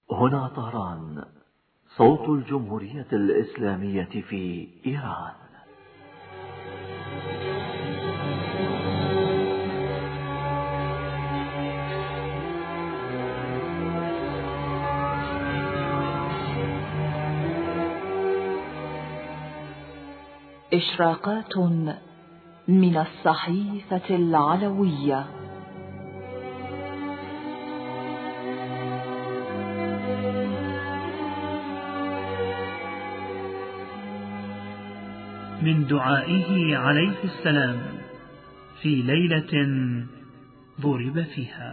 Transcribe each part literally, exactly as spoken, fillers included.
هنا طهران، صوت الجمهورية الإسلامية في إيران. إشراقات من الصحيفة العلوية. من دعائه عليه السلام في ليلة ضرب فيها.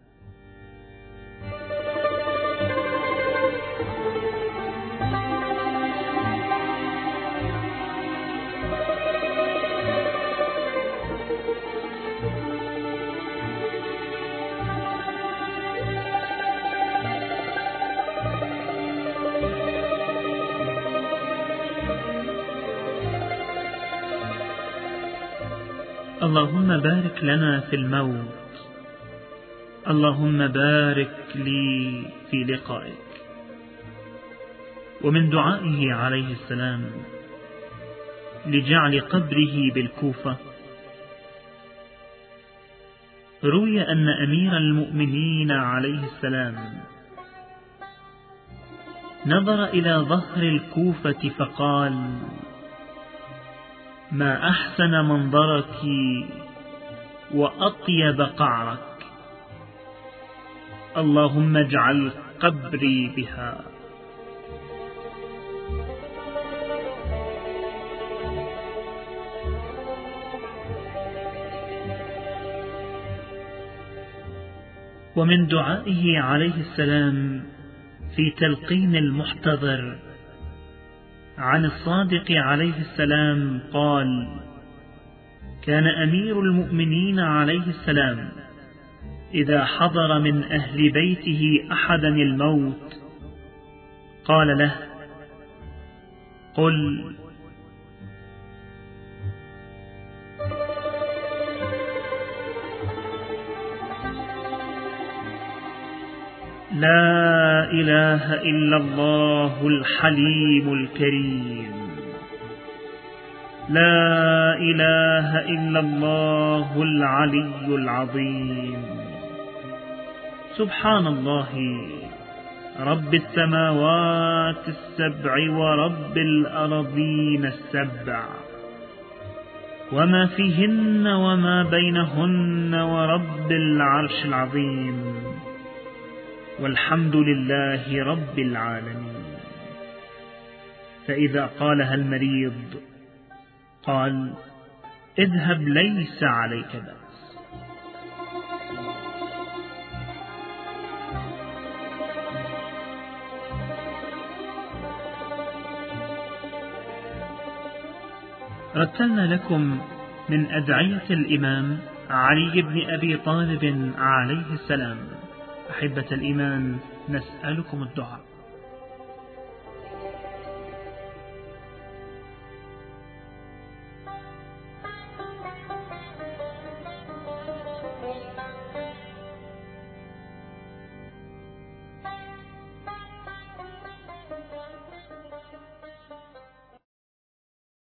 اللهم بارك لنا في الموت، اللهم بارك لي في لقائك. ومن دعائه عليه السلام لجعل قبره بالكوفة، روي أن أمير المؤمنين عليه السلام نظر إلى ظهر الكوفة فقال: ما أحسن منظرك وأطيب قعرك، اللهم اجعل قبري بها. ومن دعائه عليه السلام في تلقين المحتضر عن الصادق عليه السلام قال: كان أمير المؤمنين عليه السلام إذا حضر من أهل بيته أحدا الموت قال له: قل لا إله إلا الله الحليم الكريم، لا إله إلا الله العلي العظيم، سبحان الله رب السماوات السبع ورب الأرضين السبع وما فيهن وما بينهن ورب العرش العظيم، والحمد لله رب العالمين. فإذا قالها المريض قال: اذهب ليس عليك بأس. رتلنا لكم من أدعية الإمام علي بن أبي طالب عليه السلام. أحبة الإيمان، نسألكم الدعاء.